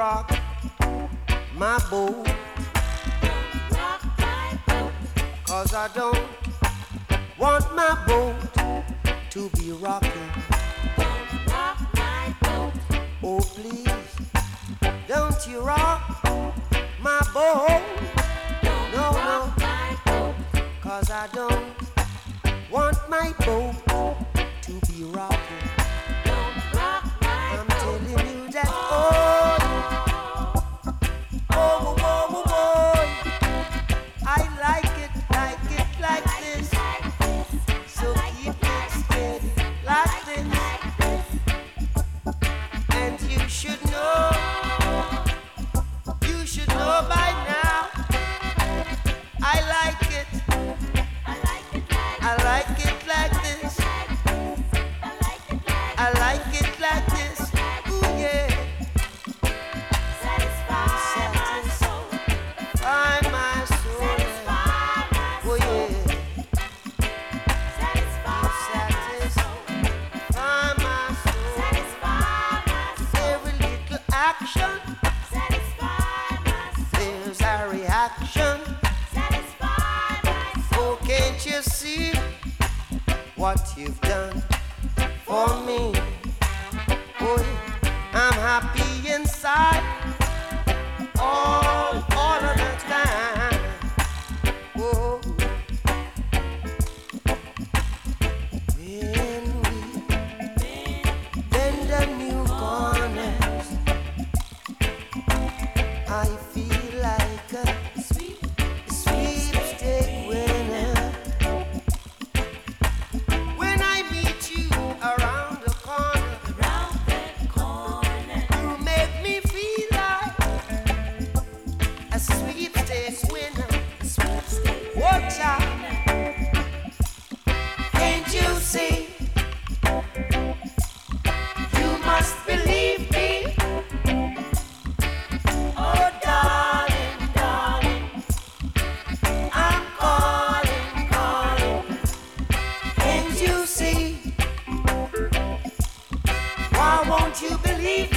rock my boat. Rock my boat. 'Cause I don't want my boat to be rocking. Don't rock my boat. Oh please, don't you rock my boat. Don't No, rock no. my boat. 'Cause I don't want my boat to be rocking. Don't rock my I'm boat. telling you that, oh, oh, oh, oh, oh, I like it like this. So keep it steady like this. And you should know by now. I like it like this. I like it like this. Ooh yeah. Satisfy my soul. Find my soul. Satisfy my Oh soul. yeah. Satisfy my soul. Find my soul. Satisfy my soul. Every little action, Satisfy my soul. there's a reaction. Satisfy my soul. Oh, can't you see what you've done for me? Oh, yeah. I'm happy inside all of the time. Oh, when we bend the new corners, I feel like a sweepstake winner. When I meet you around the corner, Around that corner. you make me feel like a sweepstakes winner. Watch out, can't you see? You must believe me. Oh, darling, darling, I'm calling. Can't you see? Why won't you believe